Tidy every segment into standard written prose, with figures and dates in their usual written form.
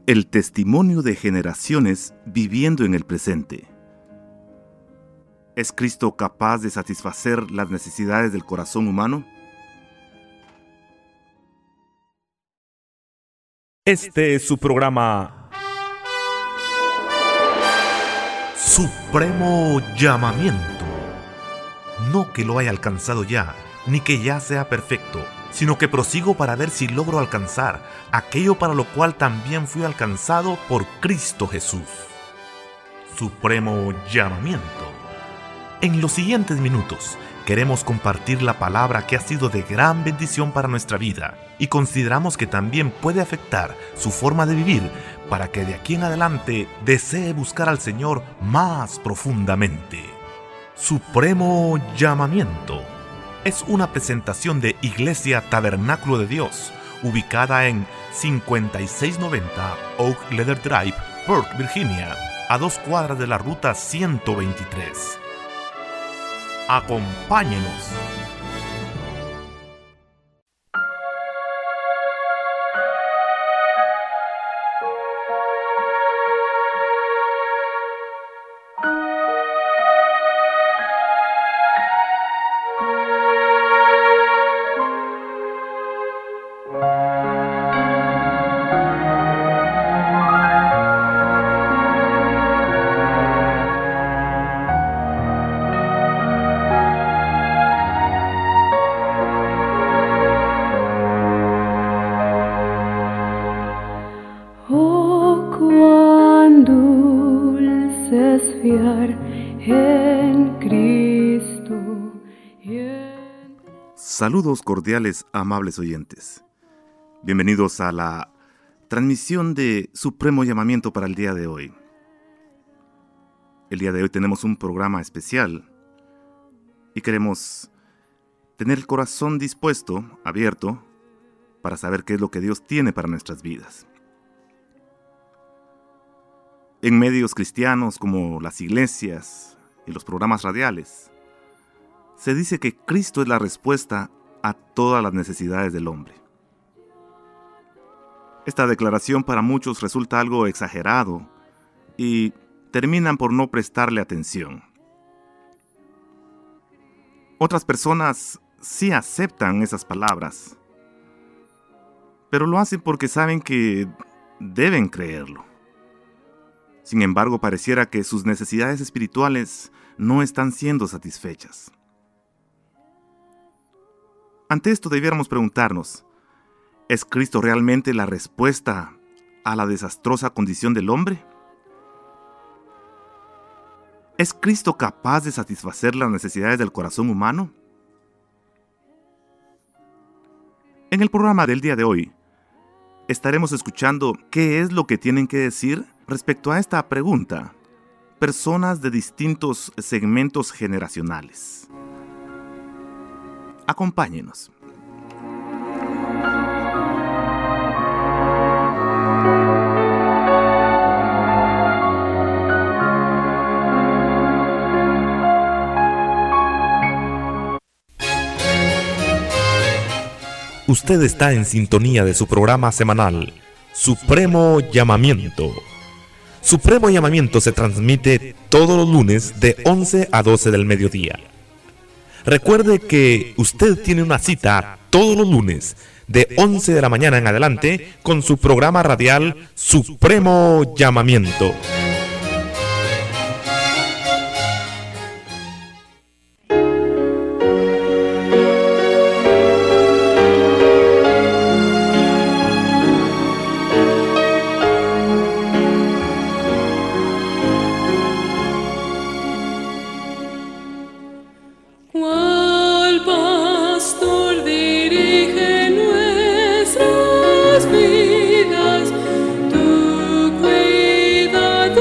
El testimonio de generaciones viviendo en el presente. ¿Es Cristo capaz de satisfacer las necesidades del corazón humano? Este es su programa Supremo Llamamiento. No que lo haya alcanzado ya, ni que ya sea perfecto, sino que prosigo para ver si logro alcanzar aquello para lo cual también fui alcanzado por Cristo Jesús. Supremo Llamamiento. En los siguientes minutos queremos compartir la palabra que ha sido de gran bendición para nuestra vida y consideramos que también puede afectar su forma de vivir para que de aquí en adelante desee buscar al Señor más profundamente. Supremo Llamamiento es una presentación de Iglesia Tabernáculo de Dios, ubicada en 5690 Oak Leather Drive, Burke, Virginia, a 2 cuadras de la ruta 123. Acompáñenos. Saludos cordiales, amables oyentes. Bienvenidos a la transmisión de Supremo Llamamiento para el día de hoy. El día de hoy tenemos un programa especial y queremos tener el corazón dispuesto, abierto, para saber qué es lo que Dios tiene para nuestras vidas. En medios cristianos como las iglesias y los programas radiales, se dice que Cristo es la respuesta a todas las necesidades del hombre. Esta declaración para muchos resulta algo exagerado y terminan por no prestarle atención. Otras personas sí aceptan esas palabras, pero lo hacen porque saben que deben creerlo. Sin embargo, pareciera que sus necesidades espirituales no están siendo satisfechas. Ante esto debiéramos preguntarnos, ¿es Cristo realmente la respuesta a la desastrosa condición del hombre? ¿Es Cristo capaz de satisfacer las necesidades del corazón humano? En el programa del día de hoy, estaremos escuchando qué es lo que tienen que decir respecto a esta pregunta personas de distintos segmentos generacionales. Acompáñenos. Usted está en sintonía de su programa semanal, Supremo Llamamiento. Supremo Llamamiento se transmite todos los lunes de 11 a 12 del mediodía. Recuerde que usted tiene una cita todos los lunes de 11 de la mañana en adelante con su programa radial Supremo Llamamiento. Vidas, tu cuidado.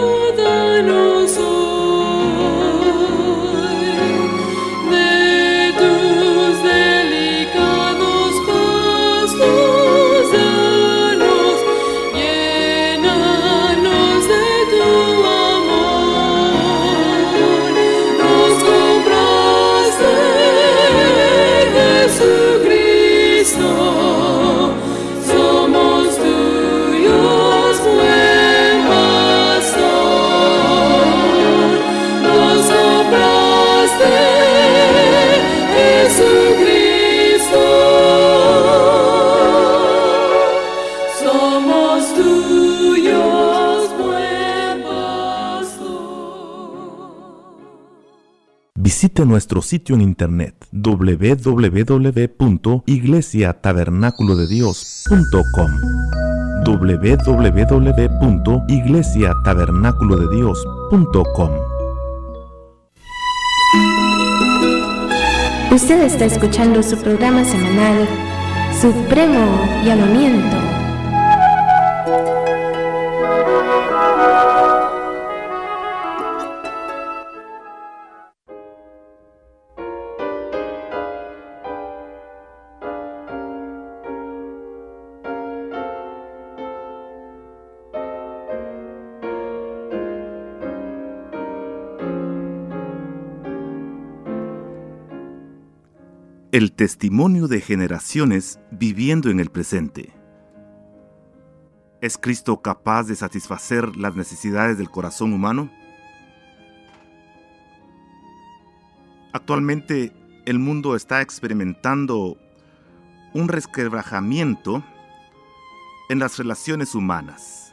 somos tuyos, buen pastor. Visite nuestro sitio en internet www.iglesiatabernaculodedios.com www.iglesiatabernaculodedios.com. Usted está escuchando su programa semanal Supremo Llamamiento. El testimonio de generaciones viviendo en el presente. ¿Es Cristo capaz de satisfacer las necesidades del corazón humano? Actualmente, el mundo está experimentando un resquebrajamiento en las relaciones humanas.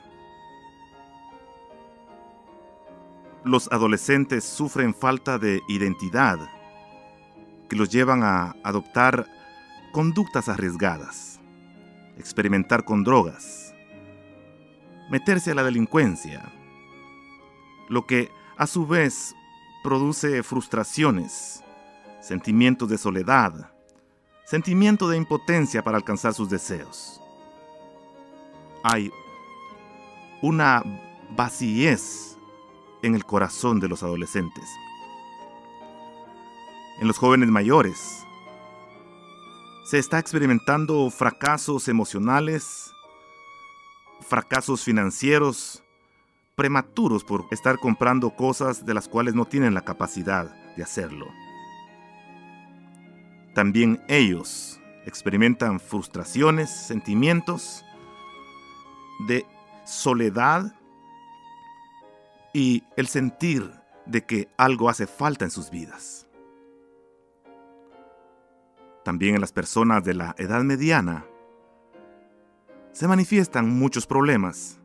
Los adolescentes sufren falta de identidad, que los llevan a adoptar conductas arriesgadas, experimentar con drogas, meterse a la delincuencia, lo que a su vez produce frustraciones, sentimientos de soledad, sentimiento de impotencia para alcanzar sus deseos. Hay una vacíez en el corazón de los adolescentes. En los jóvenes mayores se está experimentando fracasos emocionales, fracasos financieros, prematuros por estar comprando cosas de las cuales no tienen la capacidad de hacerlo. También ellos experimentan frustraciones, sentimientos de soledad y el sentir de que algo hace falta en sus vidas. También en las personas de la edad mediana se manifiestan muchos problemas.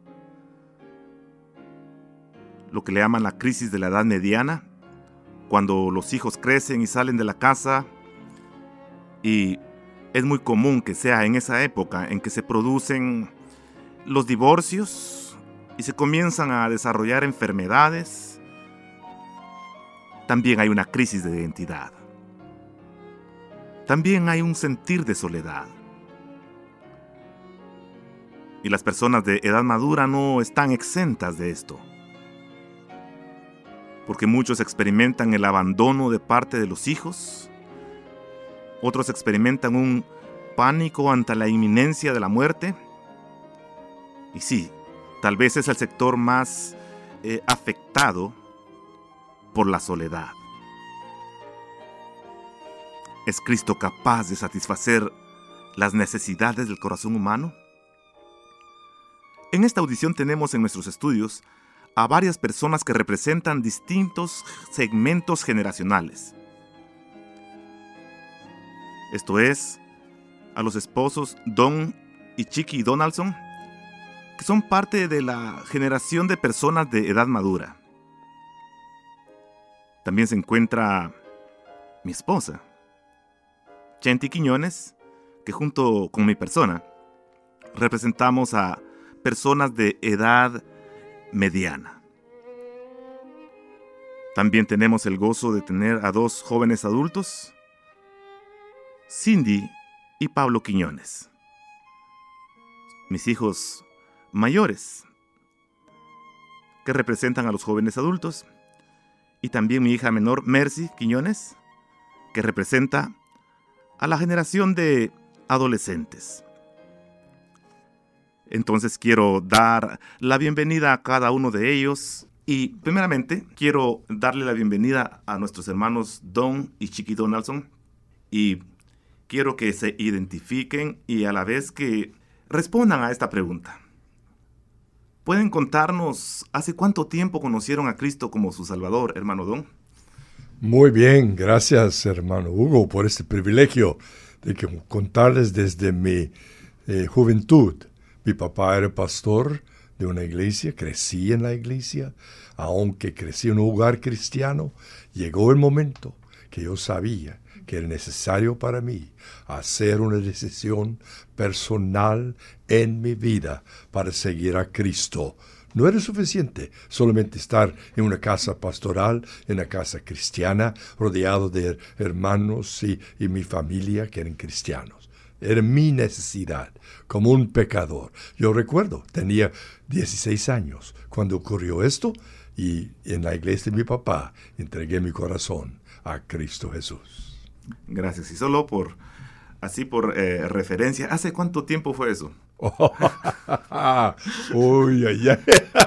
Lo que le llaman la crisis de la edad mediana, cuando los hijos crecen y salen de la casa, y es muy común que sea en esa época en que se producen los divorcios y se comienzan a desarrollar enfermedades. También hay una crisis de identidad. También hay un sentir de soledad. Y las personas de edad madura no están exentas de esto, porque muchos experimentan el abandono de parte de los hijos, otros experimentan un pánico ante la inminencia de la muerte, y sí, tal vez es el sector más afectado por la soledad. ¿Es Cristo capaz de satisfacer las necesidades del corazón humano? En esta audición tenemos en nuestros estudios a varias personas que representan distintos segmentos generacionales. Esto es, a los esposos Don y Chiqui Donaldson, que son parte de la generación de personas de edad madura. También se encuentra mi esposa, Chenti Quiñones, que junto con mi persona representamos a personas de edad mediana. También tenemos el gozo de tener a dos jóvenes adultos, Cindy y Pablo Quiñones, mis hijos mayores, que representan a los jóvenes adultos, y también mi hija menor, Mercy Quiñones, que representa a la generación de adolescentes. Entonces quiero dar la bienvenida a cada uno de ellos y primeramente quiero darle la bienvenida a nuestros hermanos Don y Chiqui Donaldson y quiero que se identifiquen y a la vez que respondan a esta pregunta. ¿Pueden contarnos hace cuánto tiempo conocieron a Cristo como su Salvador, hermano Don? Muy bien, gracias hermano Hugo por este privilegio de contarles desde mi juventud. Mi papá era pastor de una iglesia, crecí en la iglesia, aunque crecí en un hogar cristiano, llegó el momento que yo sabía que era necesario para mí hacer una decisión personal en mi vida para seguir a Cristo. No era suficiente solamente estar en una casa pastoral, en una casa cristiana, rodeado de hermanos y mi familia que eran cristianos. Era mi necesidad como un pecador. Yo recuerdo, tenía 16 años cuando ocurrió esto y en la iglesia de mi papá entregué mi corazón a Cristo Jesús. Gracias. Y solo por referencia, ¿hace cuánto tiempo fue eso? Uy, ay, ay.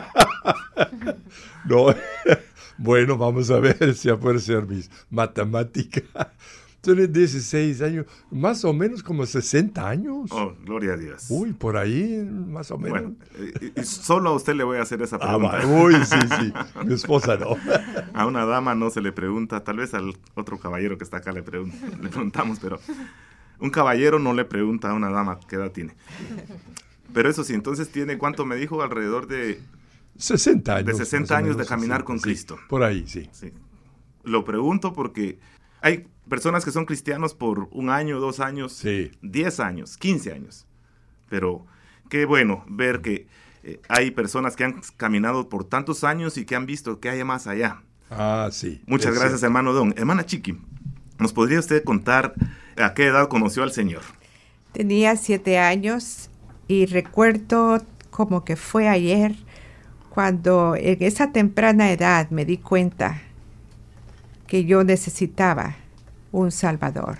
No, bueno, vamos a ver si puede ser mis matemáticas. Tiene 16 años, más o menos como 60 años. Oh, gloria a Dios. Uy, por ahí, más o menos. Bueno, solo a usted le voy a hacer esa pregunta. Uy, sí, mi esposa no. A una dama no se le pregunta, tal vez al otro caballero que está acá le preguntamos, pero un caballero no le pregunta a una dama qué edad tiene. Pero eso sí, entonces tiene, ¿cuánto me dijo? Alrededor de 60 años. De 60 años de caminar 60, con Cristo. Sí, por ahí, sí. Lo pregunto porque hay personas que son cristianos por 1 año, 2 años, sí. 10 años, 15 años. Pero qué bueno ver que hay personas que han caminado por tantos años y que han visto que hay más allá. Ah, sí. Muchas gracias, hermano Don. Hermana Chiqui, ¿nos podría usted contar a qué edad conoció al Señor? Tenía 7 años y recuerdo como que fue ayer cuando en esa temprana edad me di cuenta que yo necesitaba un Salvador.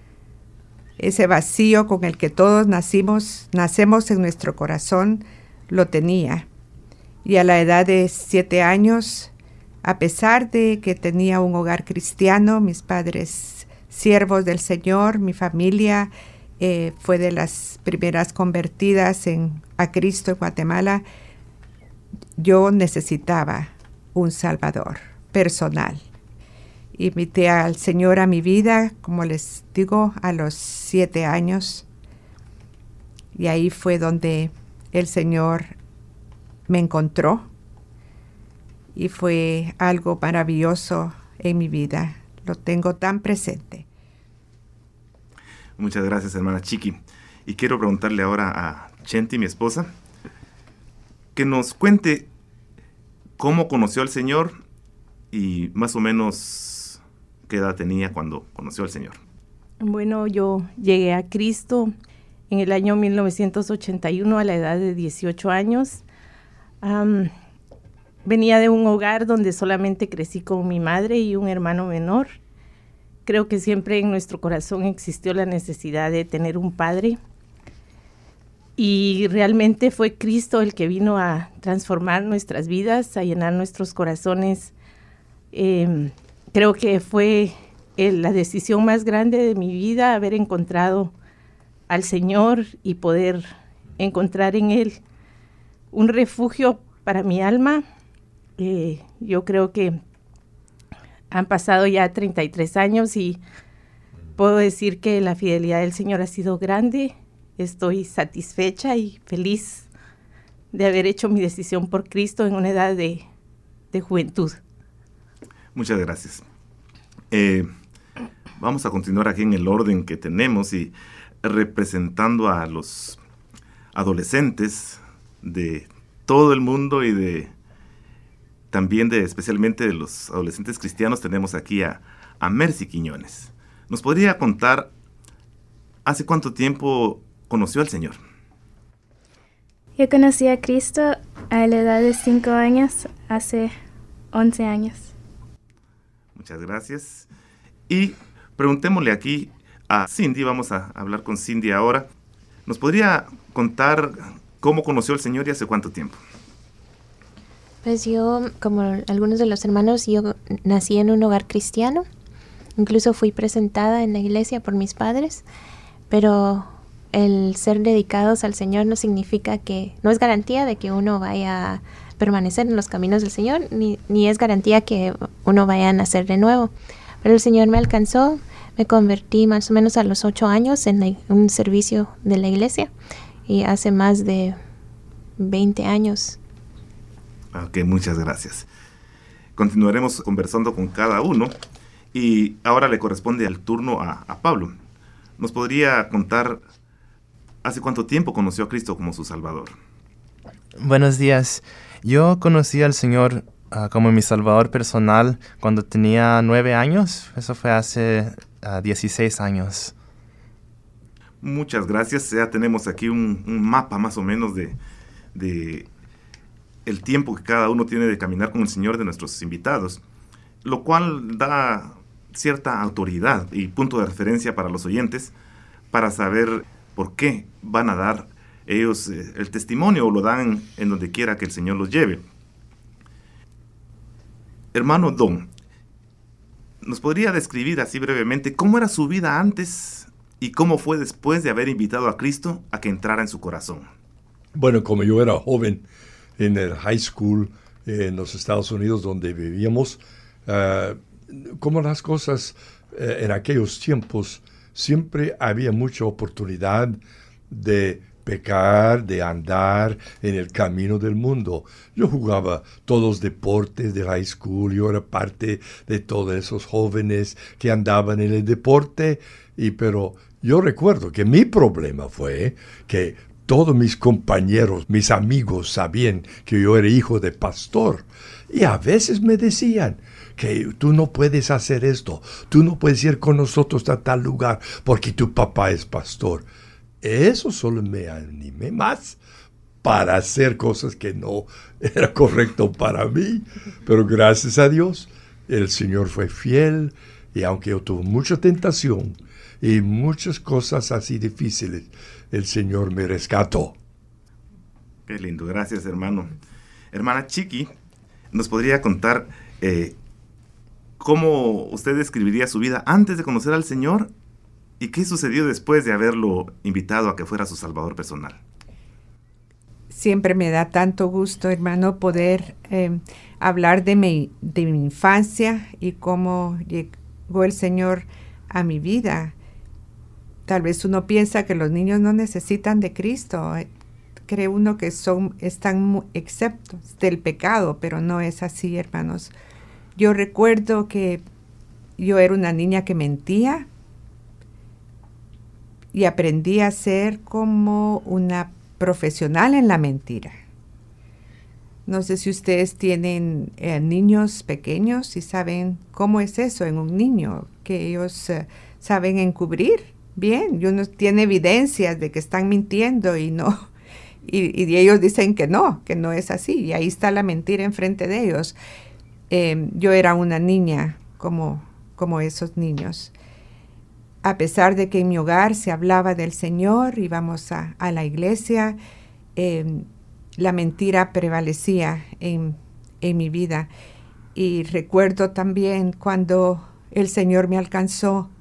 Ese vacío con el que todos nacemos en nuestro corazón, lo tenía. Y a la edad de 7 años, a pesar de que tenía un hogar cristiano, mis padres siervos del Señor, mi familia fue de las primeras convertidas a Cristo en Guatemala, yo necesitaba un Salvador personal. Invité al Señor a mi vida, como les digo, a los 7 años. Y ahí fue donde el Señor me encontró. Y fue algo maravilloso en mi vida. Lo tengo tan presente. Muchas gracias, hermana Chiqui. Y quiero preguntarle ahora a Chenti, mi esposa, que nos cuente cómo conoció al Señor y más o menos ¿qué edad tenía cuando conoció al Señor? Bueno, yo llegué a Cristo en el año 1981 a la edad de 18 años. Venía de un hogar donde solamente crecí con mi madre y un hermano menor. Creo que siempre en nuestro corazón existió la necesidad de tener un padre. Y realmente fue Cristo el que vino a transformar nuestras vidas, a llenar nuestros corazones. Creo que fue la decisión más grande de mi vida, haber encontrado al Señor y poder encontrar en Él un refugio para mi alma. Yo creo que han pasado ya 33 años y puedo decir que la fidelidad del Señor ha sido grande. Estoy satisfecha y feliz de haber hecho mi decisión por Cristo en una edad de juventud. Muchas gracias. Vamos a continuar aquí en el orden que tenemos y representando a los adolescentes de todo el mundo y también especialmente de los adolescentes cristianos, tenemos aquí a Mercy Quiñones. ¿Nos podría contar hace cuánto tiempo conoció al Señor? Yo conocí a Cristo a la edad de 5 años, hace 11 años. Muchas gracias. Y preguntémosle aquí a Cindy, vamos a hablar con Cindy ahora. ¿Nos podría contar cómo conoció al Señor y hace cuánto tiempo? Pues yo, como algunos de los hermanos, yo nací en un hogar cristiano. Incluso fui presentada en la iglesia por mis padres, pero el ser dedicados al Señor no significa no es garantía de que uno vaya a permanecer en los caminos del Señor, ni es garantía que uno vaya a nacer de nuevo. Pero el Señor me alcanzó, me convertí más o menos a los 8 años en un servicio de la iglesia y hace más de 20 años. Ok, muchas gracias. Continuaremos conversando con cada uno y ahora le corresponde el turno a Pablo. ¿Nos podría contar hace cuánto tiempo conoció a Cristo como su Salvador? Buenos días. Yo conocí al Señor como mi Salvador personal cuando tenía 9 años. Eso fue hace 16 años. Muchas gracias. Ya tenemos aquí un mapa más o menos de el tiempo que cada uno tiene de caminar con el Señor de nuestros invitados, lo cual da cierta autoridad y punto de referencia para los oyentes para saber por qué van a dar ellos el testimonio o lo dan en donde quiera que el Señor los lleve. Hermano Don, ¿nos podría describir así brevemente cómo era su vida antes y cómo fue después de haber invitado a Cristo a que entrara en su corazón? Bueno, como yo era joven en el high school en los Estados Unidos donde vivíamos, como las cosas en aquellos tiempos, siempre había mucha oportunidad de pecar, de andar en el camino del mundo. Yo jugaba todos los deportes de high school, yo era parte de todos esos jóvenes que andaban en el deporte, pero yo recuerdo que mi problema fue que todos mis compañeros, mis amigos sabían que yo era hijo de pastor y a veces me decían que tú no puedes hacer esto, tú no puedes ir con nosotros a tal lugar porque tu papá es pastor. Eso solo me animé más para hacer cosas que no era correcto para mí, pero gracias a Dios el Señor fue fiel y aunque yo tuve mucha tentación y muchas cosas así difíciles, el Señor me rescató. Qué lindo, gracias hermano. Hermana Chiqui, ¿nos podría contar cómo usted describiría su vida antes de conocer al Señor y qué sucedió después de haberlo invitado a que fuera su Salvador personal? Siempre me da tanto gusto, hermano, poder hablar de mi infancia y cómo llegó el Señor a mi vida. Tal vez uno piensa que los niños no necesitan de Cristo. Cree uno que están exentos del pecado, pero no es así, hermanos. Yo recuerdo que yo era una niña que mentía y aprendí a ser como una profesional en la mentira. No sé si ustedes tienen niños pequeños y saben cómo es eso en un niño, que ellos saben encubrir bien, y uno tiene evidencias de que están mintiendo y no, y ellos dicen que no es así, y ahí está la mentira enfrente de ellos. Yo era una niña como esos niños. A pesar de que en mi hogar se hablaba del Señor, íbamos a la iglesia, la mentira prevalecía en mi vida. Y recuerdo también cuando el Señor me alcanzó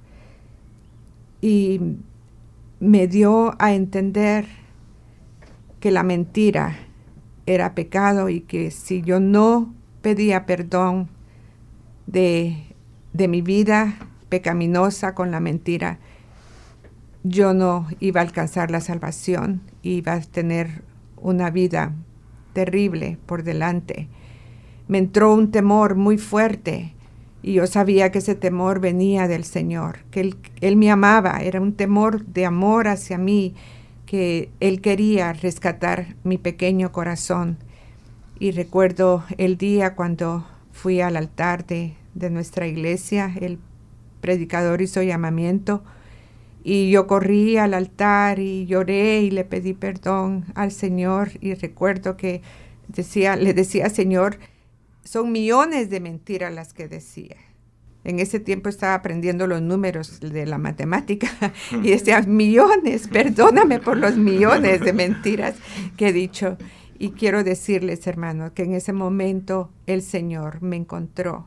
y me dio a entender que la mentira era pecado y que si yo no pedía perdón de mi vida pecaminosa con la mentira, yo no iba a alcanzar la salvación, iba a tener una vida terrible por delante. Me entró un temor muy fuerte y yo sabía que ese temor venía del Señor, que Él me amaba, era un temor de amor hacia mí, que Él quería rescatar mi pequeño corazón. Y recuerdo el día cuando fui al altar de nuestra iglesia, el predicador hizo llamamiento y yo corrí al altar y lloré y le pedí perdón al Señor y recuerdo que le decía, Señor, son millones de mentiras las que decía. En ese tiempo estaba aprendiendo los números de la matemática y decía, millones, perdóname por los millones de mentiras que he dicho. Y quiero decirles, hermanos, que en ese momento el Señor me encontró.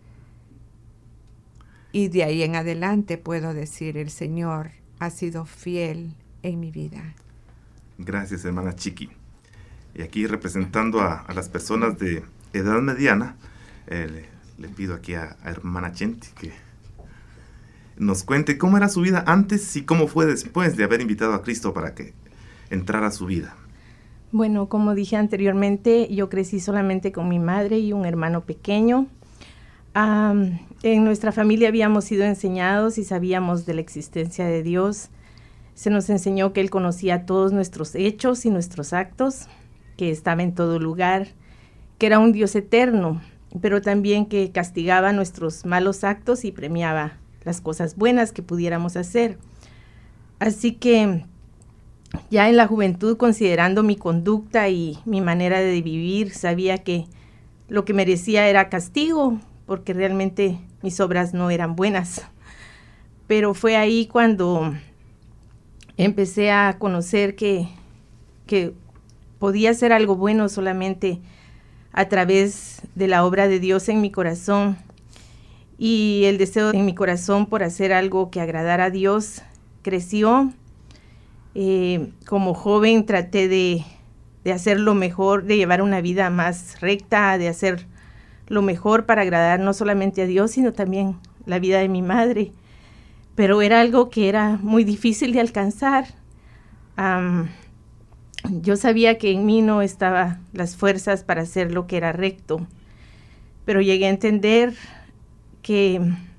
Y de ahí en adelante puedo decir, el Señor ha sido fiel en mi vida. Gracias, hermana Chiqui. Y aquí representando a las personas de edad mediana, le pido aquí a hermana Chenti que nos cuente cómo era su vida antes y cómo fue después de haber invitado a Cristo para que entrar a su vida? Bueno, como dije anteriormente, yo crecí solamente con mi madre y un hermano pequeño. En nuestra familia habíamos sido enseñados y sabíamos de la existencia de Dios. Se nos enseñó que Él conocía todos nuestros hechos y nuestros actos, que estaba en todo lugar, que era un Dios eterno, pero también que castigaba nuestros malos actos y premiaba las cosas buenas que pudiéramos hacer. Así que ya en la juventud, considerando mi conducta y mi manera de vivir, sabía que lo que merecía era castigo, porque realmente mis obras no eran buenas. Pero fue ahí cuando empecé a conocer que podía hacer algo bueno solamente a través de la obra de Dios en mi corazón. Y el deseo en mi corazón por hacer algo que agradara a Dios creció. Como joven traté de hacer lo mejor, de llevar una vida más recta, de hacer lo mejor para agradar no solamente a Dios, sino también la vida de mi madre. Pero era algo que era muy difícil de alcanzar. Yo sabía que en mí no estaban las fuerzas para hacer lo que era recto, pero llegué a entender que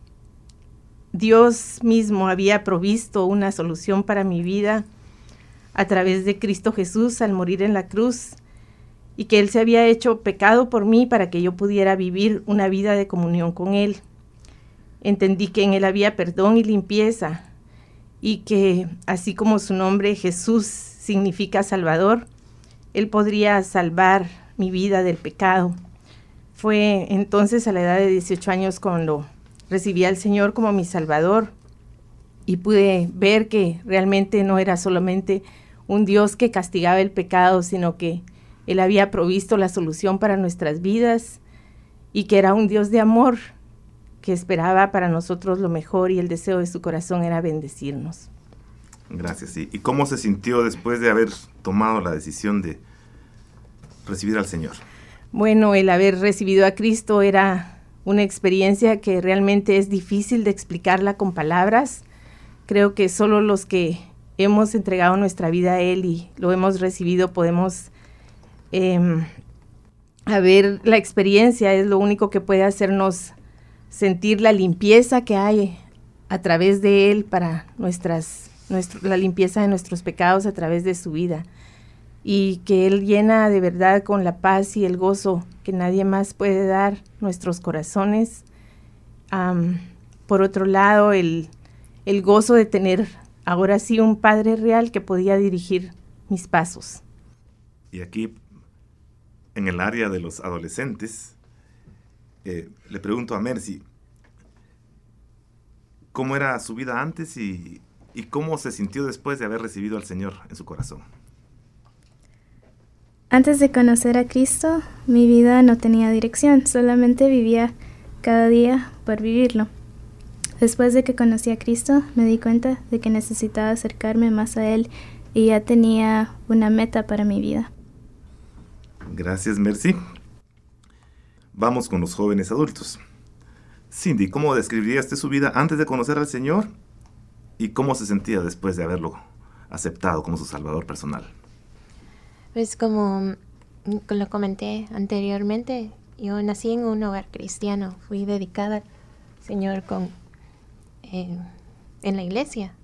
Dios mismo había provisto una solución para mi vida a través de Cristo Jesús al morir en la cruz, y que Él se había hecho pecado por mí para que yo pudiera vivir una vida de comunión con Él. Entendí que en Él había perdón y limpieza, y que así como su nombre Jesús significa Salvador, Él podría salvar mi vida del pecado. Fue entonces a la edad de 18 años cuando recibí al Señor como mi Salvador, y pude ver que realmente no era solamente un Dios que castigaba el pecado, sino que Él había provisto la solución para nuestras vidas, y que era un Dios de amor que esperaba para nosotros lo mejor, y el deseo de su corazón era bendecirnos. Gracias. ¿Y cómo se sintió después de haber tomado la decisión de recibir al Señor? Bueno, el haber recibido a Cristo era una experiencia que realmente es difícil de explicarla con palabras. Creo que solo los que hemos entregado nuestra vida a Él y lo hemos recibido podemos ver la experiencia. Es lo único que puede hacernos sentir la limpieza que hay a través de Él para la limpieza de nuestros pecados a través de su vida, y que Él llena de verdad con la paz y el gozo que nadie más puede dar nuestros corazones. Por otro lado, el gozo de tener ahora sí un Padre real que podía dirigir mis pasos. Y aquí, en el área de los adolescentes, le pregunto a Mercy, ¿cómo era su vida antes y cómo se sintió después de haber recibido al Señor en su corazón? Antes de conocer a Cristo, mi vida no tenía dirección, solamente vivía cada día por vivirlo. Después de que conocí a Cristo, me di cuenta de que necesitaba acercarme más a Él y ya tenía una meta para mi vida. Gracias, Mercy. Vamos con los jóvenes adultos. Cindy, ¿cómo describiría usted su vida antes de conocer al Señor y cómo se sentía después de haberlo aceptado como su Salvador personal? Pues como lo comenté anteriormente, yo nací en un hogar cristiano, fui dedicada al Señor en la iglesia.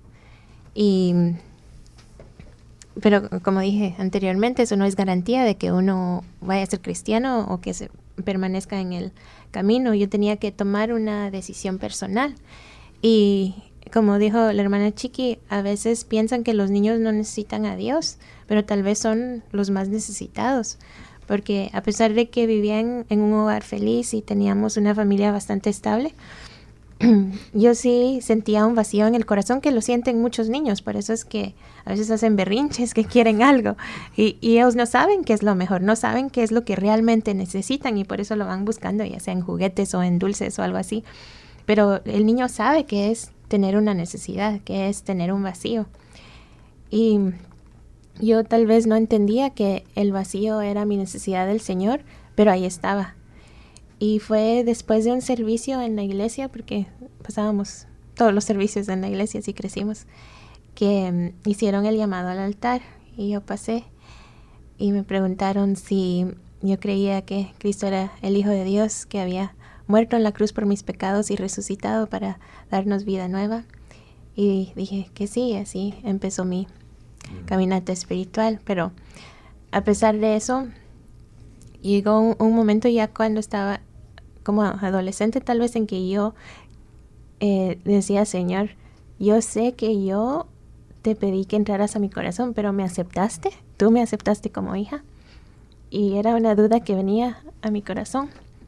Pero como dije anteriormente, eso no es garantía de que uno vaya a ser cristiano o que se permanezca en el camino. Yo tenía que tomar una decisión personal. Y como dijo la hermana Chiqui, a veces piensan que los niños no necesitan a Dios, pero tal vez son los más necesitados. Porque a pesar de que vivían en un hogar feliz y teníamos una familia bastante estable, yo sí sentía un vacío en el corazón que lo sienten muchos niños. Por eso es que a veces hacen berrinches, que quieren algo. Y ellos no saben qué es lo mejor, no saben qué es lo que realmente necesitan, y por eso lo van buscando, ya sea en juguetes o en dulces o algo así. Pero el niño sabe qué es tener una necesidad, qué es tener un vacío. Y yo tal vez no entendía que el vacío era mi necesidad del Señor, pero ahí estaba. Y fue después de un servicio en la iglesia, porque pasábamos todos los servicios en la iglesia, así crecimos, que hicieron el llamado al altar. y yo pasé y me preguntaron si yo creía que Cristo era el Hijo de Dios, que había muerto en la cruz por mis pecados y resucitado para darnos vida nueva. Y dije que sí, así empezó mi caminata espiritual. Pero a pesar de eso, llegó un momento ya cuando estaba como adolescente, tal vez, en que yo decía: Señor, yo sé que yo te pedí que entraras a mi corazón, pero ¿me aceptaste? ¿Tú me aceptaste como hija? Y era una duda que venía a mi corazón.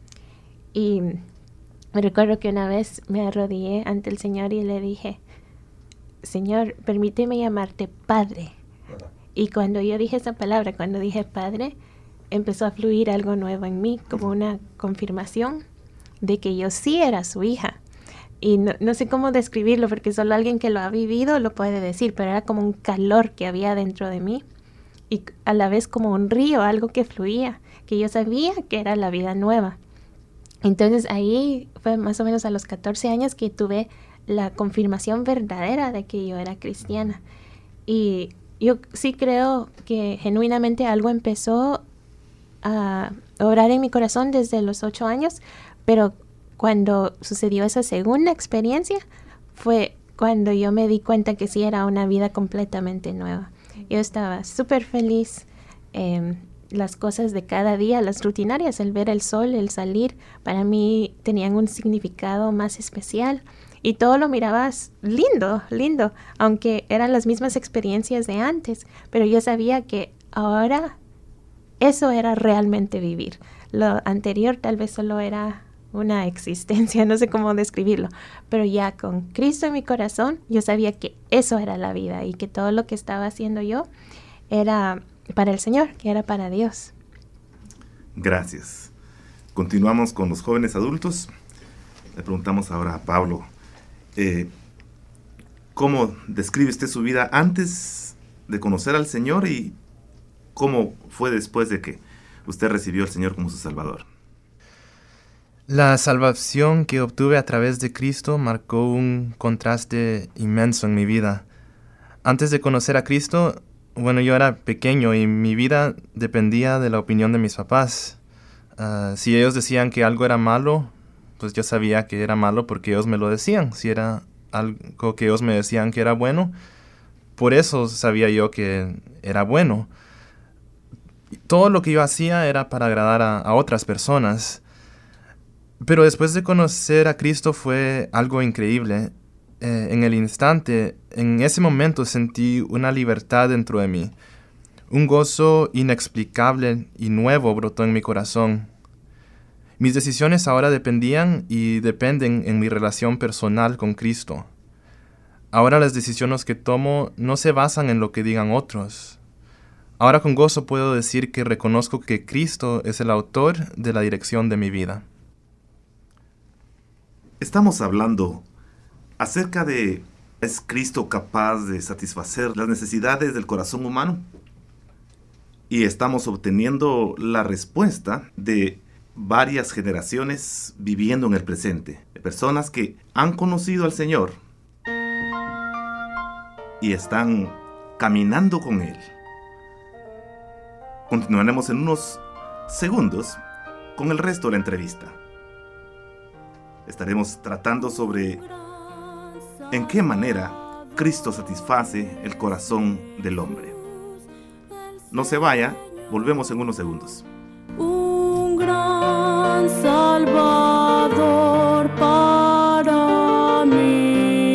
Y me recuerdo que una vez me arrodillé ante el Señor y le dije: Señor, permíteme llamarte Padre. Y cuando yo dije esa palabra, cuando dije Padre, empezó a fluir algo nuevo en mí, como una confirmación de que yo sí era su hija. Y no sé cómo describirlo, porque solo alguien que lo ha vivido lo puede decir, pero era como un calor que había dentro de mí y a la vez como un río, algo que fluía, que yo sabía que era la vida nueva. Entonces ahí fue más o menos a los 14 años que tuve la confirmación verdadera de que yo era cristiana. Y yo sí creo que genuinamente algo empezó a obrar en mi corazón desde los 8 años, pero cuando sucedió esa segunda experiencia fue cuando yo me di cuenta que sí era una vida completamente nueva. Yo estaba súper feliz. Las cosas de cada día, las rutinarias, el ver el sol, el salir, para mí tenían un significado más especial. Y todo lo mirabas lindo, lindo, aunque eran las mismas experiencias de antes. Pero yo sabía que ahora eso era realmente vivir. Lo anterior tal vez solo era una existencia, no sé cómo describirlo, pero ya con Cristo en mi corazón, yo sabía que eso era la vida y que todo lo que estaba haciendo yo era para el Señor, que era para Dios. Gracias. Continuamos con los jóvenes adultos. Le preguntamos ahora a Pablo, ¿cómo describe usted su vida antes de conocer al Señor y cómo fue después de que usted recibió al Señor como su Salvador? La salvación que obtuve a través de Cristo marcó un contraste inmenso en mi vida. Antes de conocer a Cristo, yo era pequeño y mi vida dependía de la opinión de mis papás. Si ellos decían que algo era malo, pues yo sabía que era malo porque ellos me lo decían. Si era algo que ellos me decían que era bueno, por eso sabía yo que era bueno. Todo lo que yo hacía era para agradar a otras personas. Pero después de conocer a Cristo fue algo increíble. En el instante, en ese momento sentí una libertad dentro de mí. Un gozo inexplicable y nuevo brotó en mi corazón. Mis decisiones ahora dependían y dependen en mi relación personal con Cristo. Ahora las decisiones que tomo no se basan en lo que digan otros. Ahora con gozo puedo decir que reconozco que Cristo es el autor de la dirección de mi vida. Estamos hablando acerca de ¿es Cristo capaz de satisfacer las necesidades del corazón humano? Y estamos obteniendo la respuesta de varias generaciones viviendo en el presente, de personas que han conocido al Señor y están caminando con Él. Continuaremos en unos segundos con el resto de la entrevista. Estaremos tratando sobre en qué manera Cristo satisface el corazón del hombre. No se vaya, volvemos en unos segundos. Un gran Salvador para mí.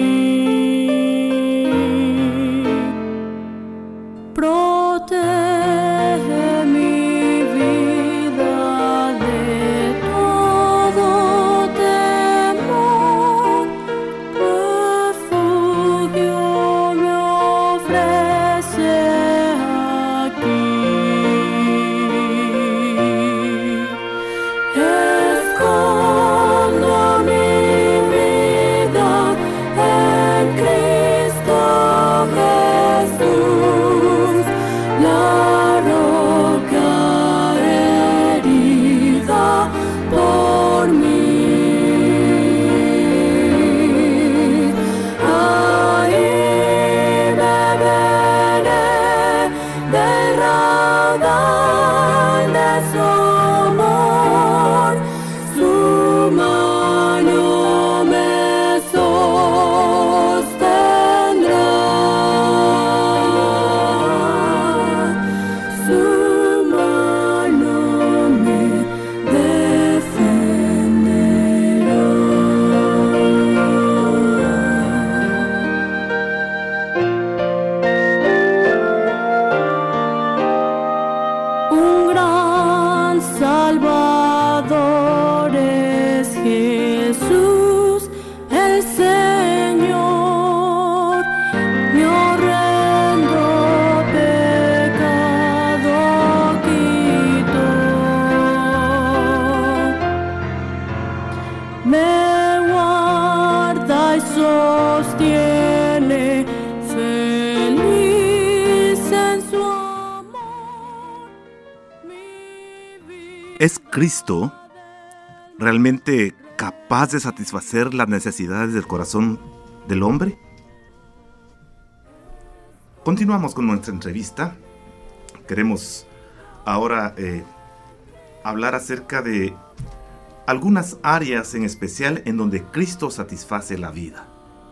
Protege mi vida de todo temor. Refugio me ofrece aquí. Salvador es Jesús el Señor, mi horrendo pecado quitó. Me guarda y sostiene, feliz en su amor. ¿Es Cristo realmente capaz de satisfacer las necesidades del corazón del hombre? Continuamos con nuestra entrevista. Queremos ahora hablar acerca de algunas áreas en especial en donde Cristo satisface la vida.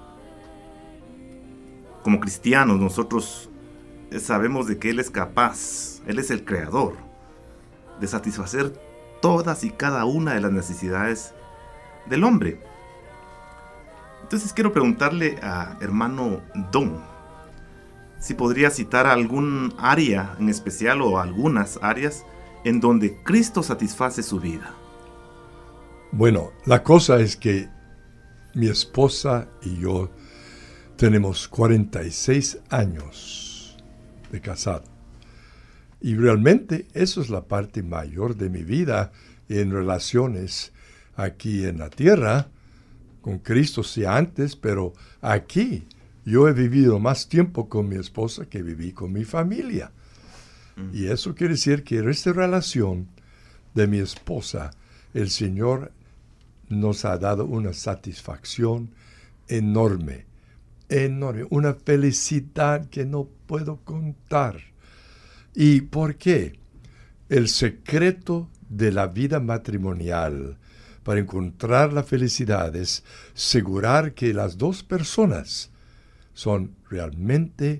Como cristianos, nosotros sabemos de que Él es capaz, Él es el creador, de satisfacer todas y cada una de las necesidades del hombre. Entonces quiero preguntarle a hermano Don si podría citar algún área en especial o algunas áreas en donde Cristo satisface su vida. Bueno, la cosa es que mi esposa y yo tenemos 46 años de casado. Y realmente eso es la parte mayor de mi vida en relaciones aquí en la tierra. Con Cristo sí antes, pero aquí yo he vivido más tiempo con mi esposa que viví con mi familia. Y eso quiere decir que en esta relación de mi esposa, el Señor nos ha dado una satisfacción enorme, enorme, una felicidad que no puedo contar. ¿Y por qué? El secreto de la vida matrimonial para encontrar la felicidad es asegurar que las dos personas son realmente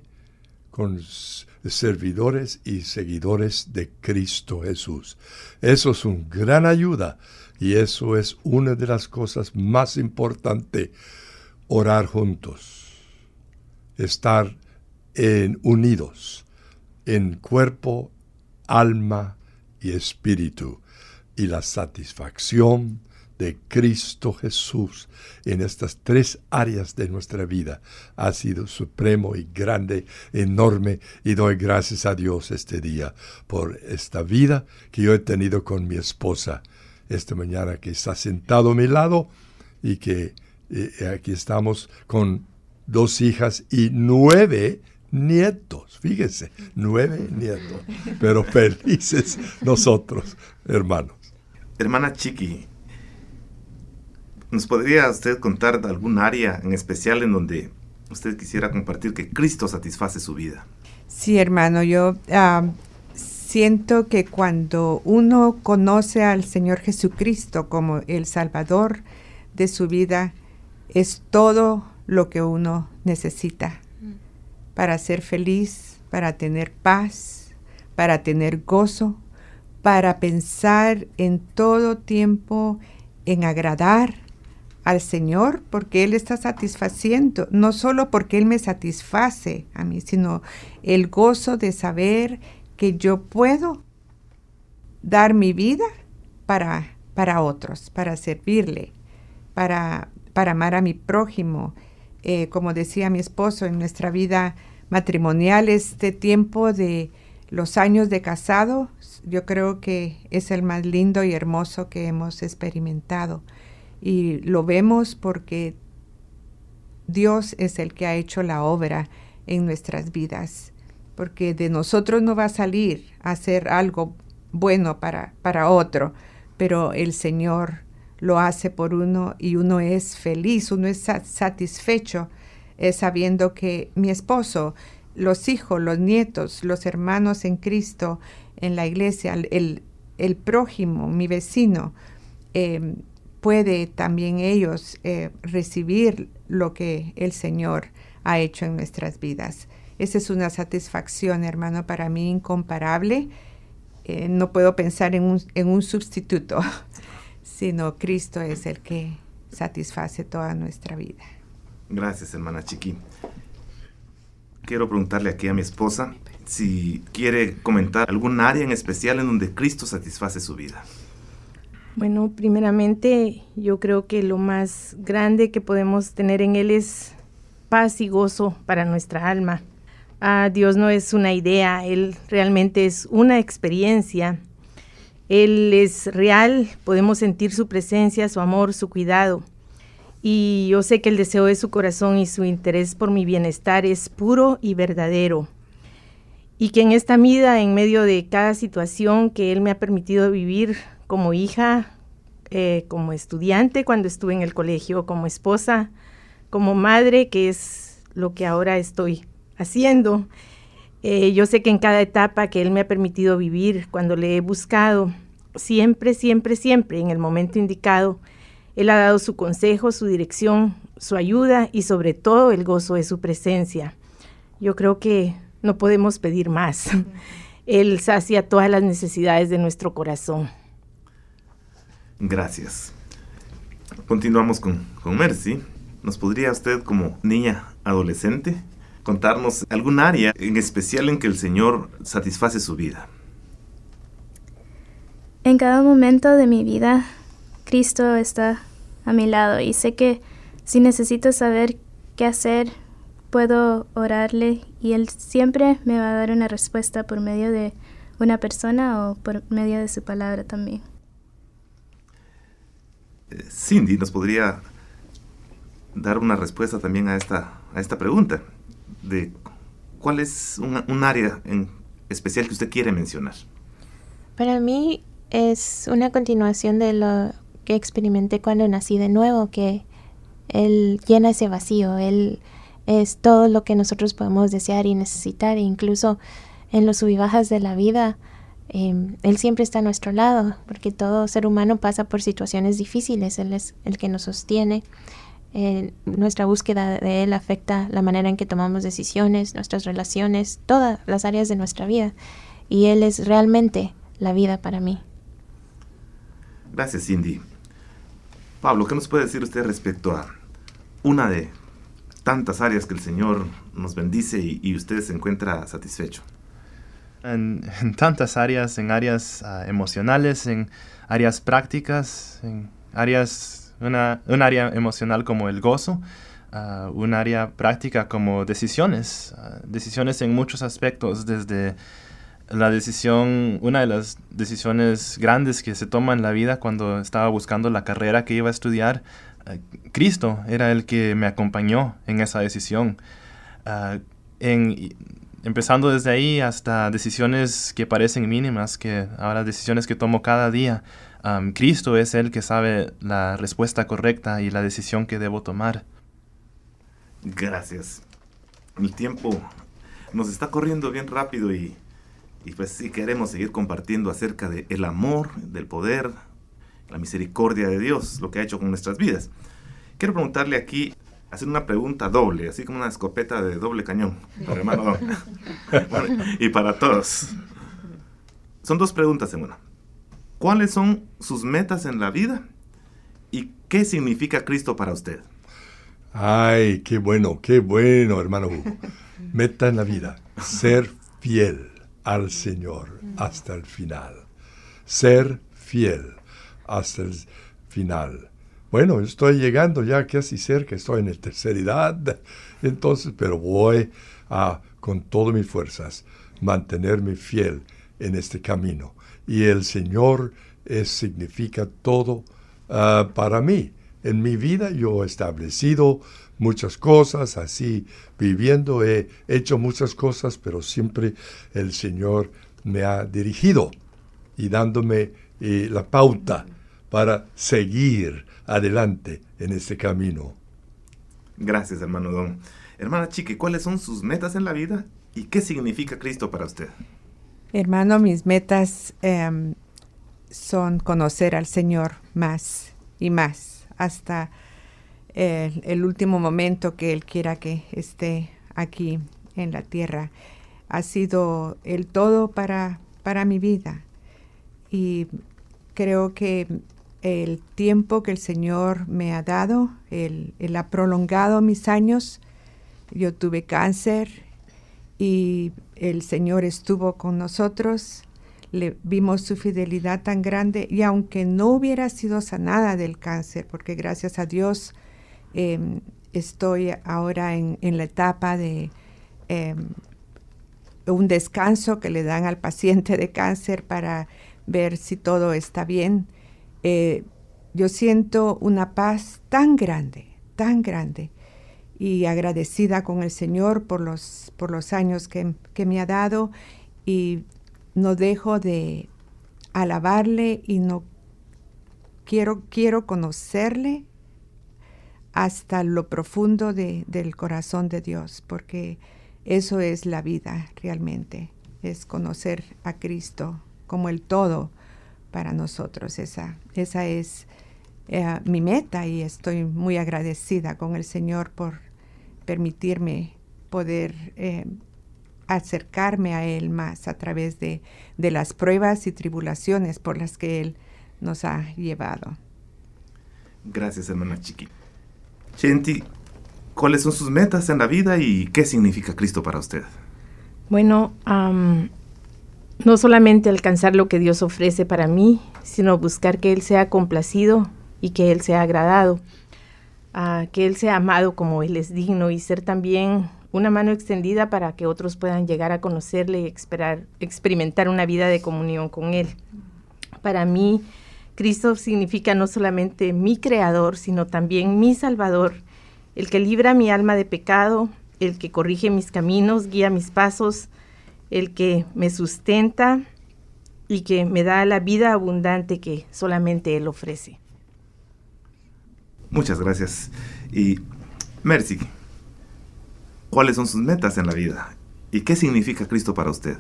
servidores y seguidores de Cristo Jesús. Eso es una gran ayuda y eso es una de las cosas más importantes. Orar juntos, estar unidos en cuerpo, alma y espíritu, y la satisfacción de Cristo Jesús en estas tres áreas de nuestra vida ha sido supremo y grande, enorme, y doy gracias a Dios este día por esta vida que yo he tenido con mi esposa esta mañana, que está sentado a mi lado, y que aquí estamos con 2 hijas y 9 nietos, fíjese, 9 nietos, pero felices nosotros, hermanos. Hermana Chiqui, ¿nos podría usted contar de algún área en especial en donde usted quisiera compartir que Cristo satisface su vida? Sí, hermano, yo siento que cuando uno conoce al Señor Jesucristo como el Salvador de su vida, es todo lo que uno necesita para ser feliz, para tener paz, para tener gozo, para pensar en todo tiempo en agradar al Señor, porque Él está satisfaciendo, no solo porque Él me satisface a mí, sino el gozo de saber que yo puedo dar mi vida para otros, para servirle, para amar a mi prójimo. Como decía mi esposo, en nuestra vida matrimonial, este tiempo de los años de casado, yo creo que es el más lindo y hermoso que hemos experimentado. Y lo vemos porque Dios es el que ha hecho la obra en nuestras vidas. Porque de nosotros no va a salir a hacer algo bueno para otro, pero el Señor lo hace por uno y uno es feliz, uno es satisfecho sabiendo que mi esposo, los hijos, los nietos, los hermanos en Cristo, en la iglesia, el prójimo, mi vecino, puede también ellos recibir lo que el Señor ha hecho en nuestras vidas. Esa es una satisfacción, hermano, para mí incomparable. No puedo pensar en un sustituto, sino Cristo es el que satisface toda nuestra vida. Gracias, hermana Chiqui. Quiero preguntarle aquí a mi esposa si quiere comentar algún área en especial en donde Cristo satisface su vida. Bueno, primeramente yo creo que lo más grande que podemos tener en Él es paz y gozo para nuestra alma. Dios no es una idea, Él realmente es una experiencia. Él es real, podemos sentir su presencia, su amor, su cuidado. Y yo sé que el deseo de su corazón y su interés por mi bienestar es puro y verdadero. Y que en esta vida, en medio de cada situación que Él me ha permitido vivir como hija, como estudiante cuando estuve en el colegio, como esposa, como madre, que es lo que ahora estoy haciendo. Yo sé que en cada etapa que Él me ha permitido vivir, cuando le he buscado, siempre, siempre, siempre, en el momento indicado, Él ha dado su consejo, su dirección, su ayuda y sobre todo el gozo de su presencia. Yo creo que no podemos pedir más. Él sacia todas las necesidades de nuestro corazón. Gracias. Continuamos con Mercy. ¿Nos podría usted, como niña adolescente, contarnos algún área en especial en que el Señor satisface su vida? En cada momento de mi vida, Cristo está a mi lado y sé que si necesito saber qué hacer, puedo orarle y Él siempre me va a dar una respuesta por medio de una persona o por medio de su palabra también. Cindy, ¿nos podría dar una respuesta también a esta pregunta? De ¿cuál es un área en especial que usted quiere mencionar? Para mí es una continuación de lo que experimenté cuando nací de nuevo, que Él llena ese vacío. Él es todo lo que nosotros podemos desear y necesitar, e incluso en los sub y bajas de la vida, Él siempre está a nuestro lado, porque todo ser humano pasa por situaciones difíciles. Él es el que nos sostiene. Nuestra búsqueda de Él afecta la manera en que tomamos decisiones, nuestras relaciones, todas las áreas de nuestra vida. Y Él es realmente la vida para mí. Gracias, Cindy. Pablo, ¿qué nos puede decir usted respecto a una de tantas áreas que el Señor nos bendice y usted se encuentra satisfecho? En tantas áreas, en áreas emocionales, en áreas prácticas, en áreas, un área emocional como el gozo, un área práctica como decisiones en muchos aspectos, desde la decisión, una de las decisiones grandes que se toma en la vida cuando estaba buscando la carrera que iba a estudiar. Cristo era el que me acompañó en esa decisión. Empezando desde ahí hasta decisiones que parecen mínimas, que ahora decisiones que tomo cada día. Cristo es el que sabe la respuesta correcta y la decisión que debo tomar. Gracias. El tiempo nos está corriendo bien rápido y pues sí queremos seguir compartiendo acerca del amor, del poder, la misericordia de Dios, lo que ha hecho con nuestras vidas. Quiero preguntarle aquí, hacer una pregunta doble, así como una escopeta de doble cañón, para hermano Don. Bueno, y para todos. Son dos preguntas en una. ¿Cuáles son sus metas en la vida? ¿Y qué significa Cristo para usted? Ay, qué bueno, hermano Hugo. Meta en la vida, ser fiel al Señor hasta el final. Ser fiel hasta el final. Bueno, estoy llegando ya casi cerca, estoy en la tercera edad, entonces, pero voy a, con todas mis fuerzas, mantenerme fiel en este camino. Y el Señor significa todo para mí. En mi vida yo he establecido muchas cosas, así viviendo he hecho muchas cosas, pero siempre el Señor me ha dirigido y dándome la pauta para seguir adelante en este camino. Gracias, hermano Don. Hermana Chiqui, ¿cuáles son sus metas en la vida y qué significa Cristo para usted? Hermano, mis metas son conocer al Señor más y más, hasta el último momento que Él quiera que esté aquí en la tierra. Ha sido el todo para mi vida. Y creo que el tiempo que el Señor me ha dado, Él ha prolongado mis años. Yo tuve cáncer y el Señor estuvo con nosotros. Le vimos su fidelidad tan grande, y aunque no hubiera sido sanada del cáncer, porque gracias a Dios estoy ahora en la etapa de un descanso que le dan al paciente de cáncer para ver si todo está bien. Yo siento una paz tan grande, y agradecida con el Señor por los años que me ha dado, y no dejo de alabarle, y no quiero conocerle hasta lo profundo del corazón de Dios, porque eso es la vida realmente, es conocer a Cristo como el todo para nosotros. Esa es mi meta, y estoy muy agradecida con el Señor por permitirme poder acercarme a Él más a través de las pruebas y tribulaciones por las que Él nos ha llevado. Gracias, hermana Chiqui. Chenti, ¿cuáles son sus metas en la vida y qué significa Cristo para usted? Bueno, no solamente alcanzar lo que Dios ofrece para mí, sino buscar que Él sea complacido y que Él sea agradado, que Él sea amado como Él es digno, y ser también una mano extendida para que otros puedan llegar a conocerle y experimentar una vida de comunión con Él. Para mí, Cristo significa no solamente mi Creador, sino también mi Salvador, el que libra mi alma de pecado, el que corrige mis caminos, guía mis pasos, el que me sustenta y que me da la vida abundante que solamente Él ofrece. Muchas gracias. Y Mercy, ¿cuáles son sus metas en la vida? ¿Y qué significa Cristo para usted?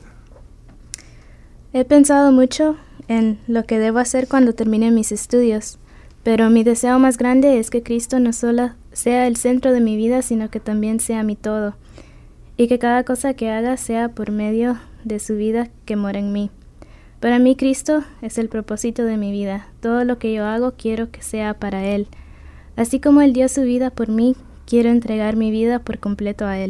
He pensado mucho en lo que debo hacer cuando termine mis estudios, pero mi deseo más grande es que Cristo no solo sea el centro de mi vida, sino que también sea mi todo, y que cada cosa que haga sea por medio de su vida que mora en mí. Para mí Cristo es el propósito de mi vida. Todo lo que yo hago quiero que sea para Él. Así como Él dio su vida por mí, quiero entregar mi vida por completo a Él.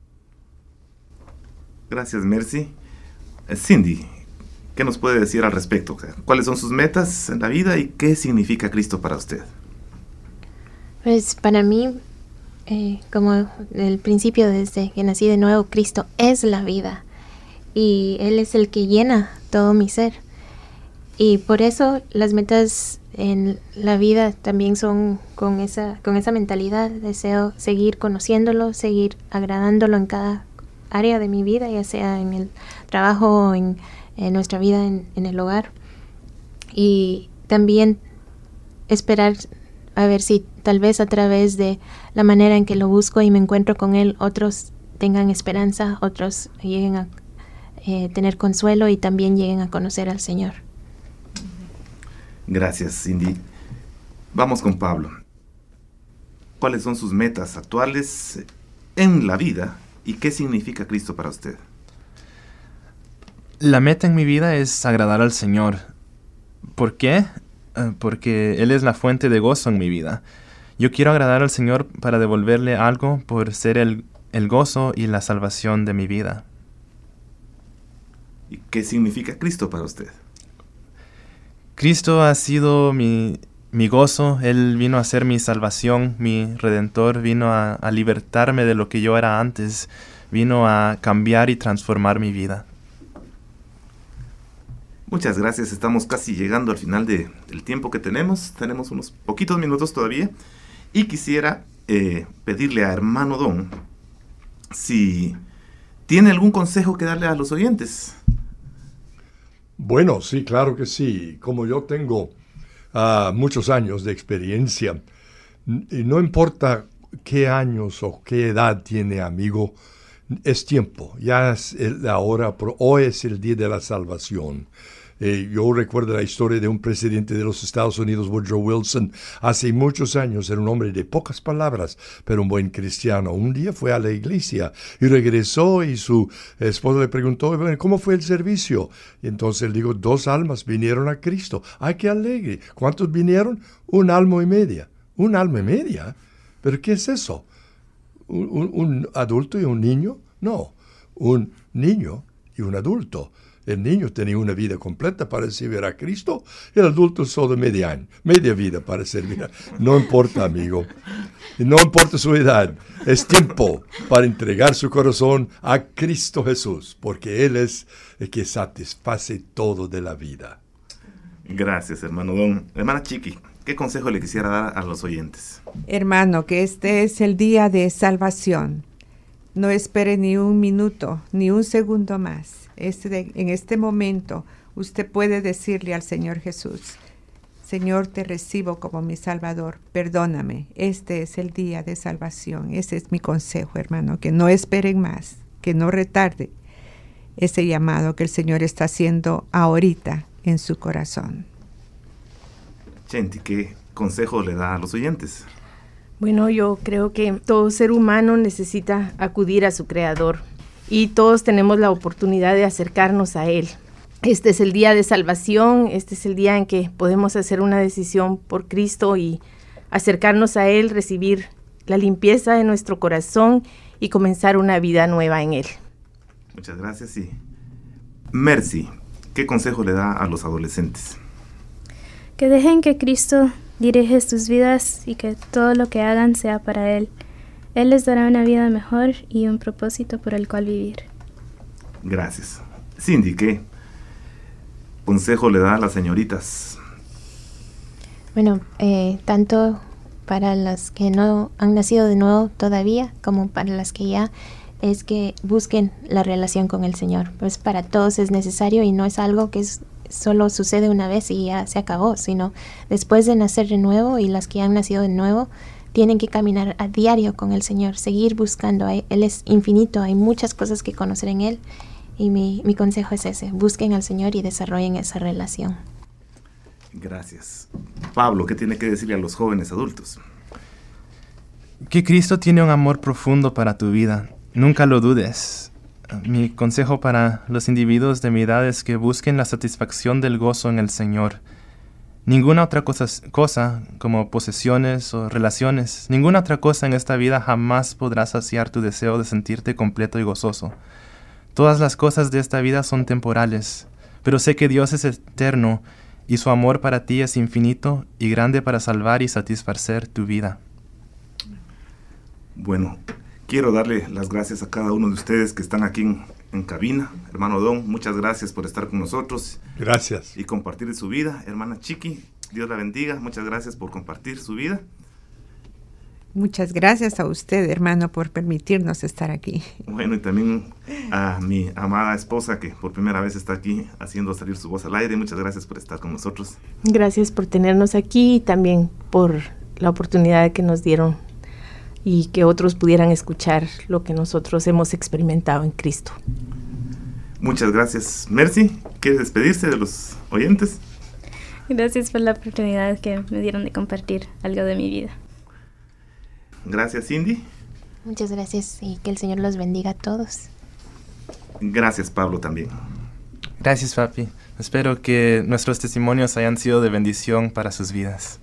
Gracias, Mercy. Cindy, ¿qué nos puede decir al respecto? ¿Cuáles son sus metas en la vida y qué significa Cristo para usted? Pues para mí, como el principio, desde que nací de nuevo, Cristo es la vida y Él es el que llena todo mi ser. Y por eso las metas en la vida también son con esa mentalidad. Deseo seguir conociéndolo, seguir agradándolo en cada área de mi vida, ya sea en el trabajo o en nuestra vida en el hogar. Y también esperar a ver si tal vez a través de la manera en que lo busco y me encuentro con Él, otros tengan esperanza, otros lleguen a tener consuelo y también lleguen a conocer al Señor. Gracias, Cindy. Vamos con Pablo. ¿Cuáles son sus metas actuales en la vida y qué significa Cristo para usted? La meta en mi vida es agradar al Señor. ¿Por qué? Porque Él es la fuente de gozo en mi vida. Yo quiero agradar al Señor para devolverle algo por ser el gozo y la salvación de mi vida. ¿Y qué significa Cristo para usted? Cristo ha sido mi gozo. Él vino a ser mi salvación, mi redentor. Vino a libertarme de lo que yo era antes. Vino a cambiar y transformar mi vida. Muchas gracias. Estamos casi llegando al final del tiempo que tenemos. Tenemos unos poquitos minutos todavía. Y quisiera pedirle a hermano Don si tiene algún consejo que darle a los oyentes. Bueno, sí, claro que sí. Como yo tengo muchos años de experiencia, y no importa qué años o qué edad tiene, amigo, es tiempo. Ya es la hora, hoy es el día de la salvación. Yo recuerdo la historia de un presidente de los Estados Unidos, Woodrow Wilson, hace muchos años. Era un hombre de pocas palabras, pero un buen cristiano. Un día fue a la iglesia y regresó y su esposa le preguntó, ¿cómo fue el servicio? Y entonces él dijo, 2 almas vinieron a Cristo. ¡Ay, qué alegre! ¿Cuántos vinieron? 1 alma y media. ¿1 alma y media? ¿Pero qué es eso? ¿Un adulto y un niño? No. un niño y un adulto. El niño tenía una vida completa para servir a Cristo, y el adulto solo media vida para servir. No importa, amigo. Y no importa su edad. Es tiempo para entregar su corazón a Cristo Jesús, porque Él es el que satisface todo de la vida. Gracias, hermano Don. Hermana Chiqui, ¿qué consejo le quisiera dar a los oyentes? Hermano, que este es el día de salvación. No espere ni un minuto, ni un segundo más. En este momento, usted puede decirle al Señor Jesús: Señor, te recibo como mi Salvador, perdóname. Este es el día de salvación. Ese es mi consejo, hermano, que no esperen más, que no retarde ese llamado que el Señor está haciendo ahorita en su corazón. Chenti, ¿qué consejo le da a los oyentes? Bueno, yo creo que todo ser humano necesita acudir a su Creador y todos tenemos la oportunidad de acercarnos a Él. Este es el día de salvación, este es el día en que podemos hacer una decisión por Cristo y acercarnos a Él, recibir la limpieza de nuestro corazón y comenzar una vida nueva en Él. Muchas gracias. Y Mercy, ¿qué consejo le da a los adolescentes? Que dejen que Cristo dirige sus vidas y que todo lo que hagan sea para Él. Él les dará una vida mejor y un propósito por el cual vivir. Gracias. Cindy, ¿qué consejo le da a las señoritas? Bueno, tanto para las que no han nacido de nuevo todavía, como para las que ya, es que busquen la relación con el Señor. Pues para todos es necesario y no es algo que solo sucede una vez y ya se acabó, sino después de nacer de nuevo, y las que han nacido de nuevo tienen que caminar a diario con el Señor, seguir buscando. Él es infinito, hay muchas cosas que conocer en Él, y mi consejo es ese: busquen al Señor y desarrollen esa relación. Gracias. Pablo, ¿qué tiene que decirle a los jóvenes adultos? Que Cristo tiene un amor profundo para tu vida. Nunca lo dudes. Mi consejo para los individuos de mi edad es que busquen la satisfacción del gozo en el Señor. Ninguna otra cosa, como posesiones o relaciones, ninguna otra cosa en esta vida jamás podrá saciar tu deseo de sentirte completo y gozoso. Todas las cosas de esta vida son temporales, pero sé que Dios es eterno y su amor para ti es infinito y grande para salvar y satisfacer tu vida. Bueno, quiero darle las gracias a cada uno de ustedes que están aquí en cabina. Hermano Don, muchas gracias por estar con nosotros. Gracias. Y compartir su vida. Hermana Chiqui, Dios la bendiga. Muchas gracias por compartir su vida. Muchas gracias a usted, hermano, por permitirnos estar aquí. Bueno, y también a mi amada esposa, que por primera vez está aquí haciendo salir su voz al aire. Muchas gracias por estar con nosotros. Gracias por tenernos aquí y también por la oportunidad que nos dieron y que otros pudieran escuchar lo que nosotros hemos experimentado en Cristo. Muchas gracias. Mercy, ¿quiere despedirse de los oyentes? Gracias por la oportunidad que me dieron de compartir algo de mi vida. Gracias, Cindy. Muchas gracias y que el Señor los bendiga a todos. Gracias, Pablo, también. Gracias, papi. Espero que nuestros testimonios hayan sido de bendición para sus vidas.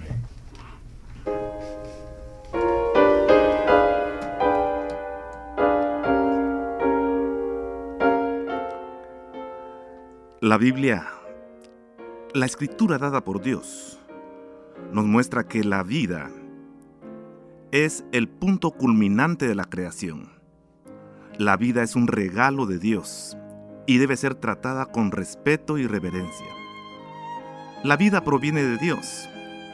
La Biblia, la escritura dada por Dios, nos muestra que la vida es el punto culminante de la creación. La vida es un regalo de Dios y debe ser tratada con respeto y reverencia. La vida proviene de Dios.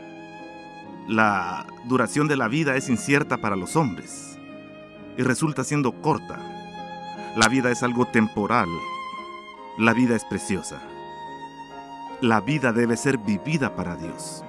La duración de la vida es incierta para los hombres y resulta siendo corta. La vida es algo temporal. La vida es preciosa. La vida debe ser vivida para Dios.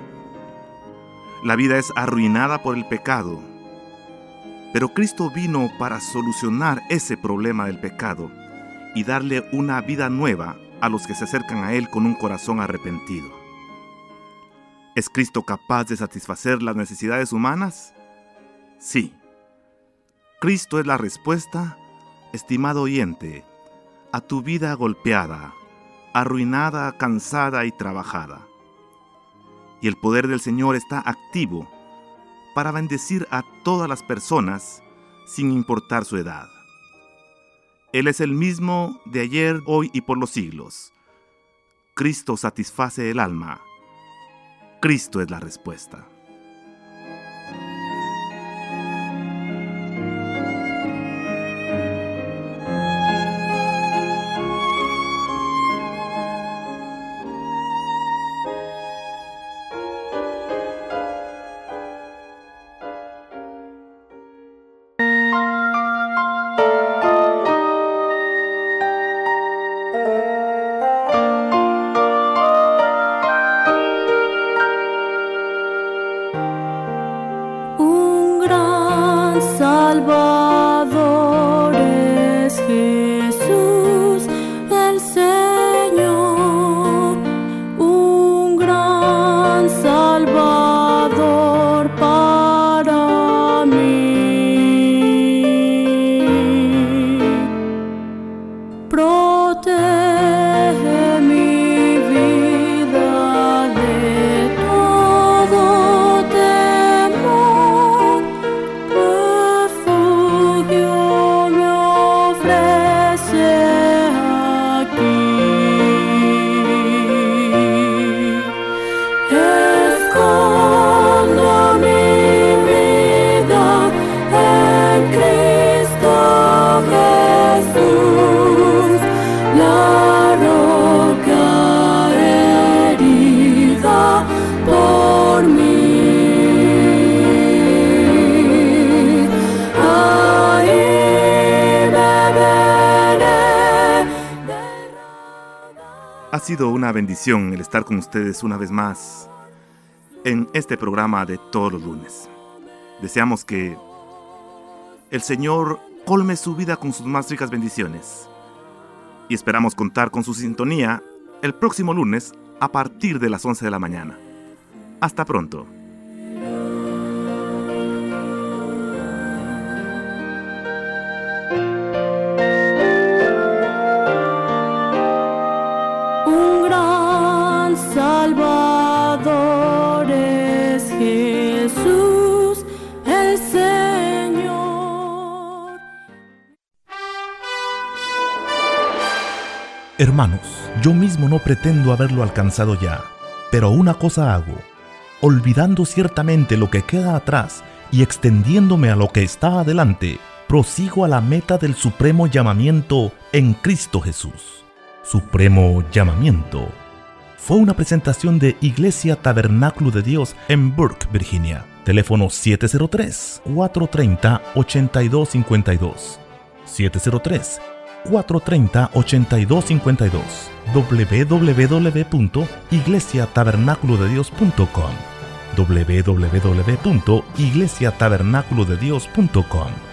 La vida es arruinada por el pecado, pero Cristo vino para solucionar ese problema del pecado y darle una vida nueva a los que se acercan a Él con un corazón arrepentido. ¿Es Cristo capaz de satisfacer las necesidades humanas? Sí. Cristo es la respuesta, estimado oyente, a tu vida golpeada, arruinada, cansada y trabajada. Y el poder del Señor está activo para bendecir a todas las personas sin importar su edad. Él es el mismo de ayer, hoy y por los siglos. Cristo satisface el alma. Cristo es la respuesta. Salvador es Jesús el Señor, un gran Salvador para mí. Protege mi vida de todo temor. Me ofrece aquí. Escondo mi vida en Cristo Jesús, la roca herida por mí. Ha sido una bendición el estar con ustedes una vez más en este programa de todos los lunes. Deseamos que el Señor colme su vida con sus más ricas bendiciones y esperamos contar con su sintonía el próximo lunes a partir de las 11 de la mañana. Hasta pronto. Salvador es Jesús el Señor. Hermanos, yo mismo no pretendo haberlo alcanzado ya, pero una cosa hago, olvidando ciertamente lo que queda atrás y extendiéndome a lo que está adelante, prosigo a la meta del supremo llamamiento en Cristo Jesús. Supremo llamamiento fue una presentación de Iglesia Tabernáculo de Dios en Burke, Virginia. Teléfono 703-430-8252. 703-430-8252. www.iglesiatabernaculodedios.com. www.iglesiatabernaculodedios.com.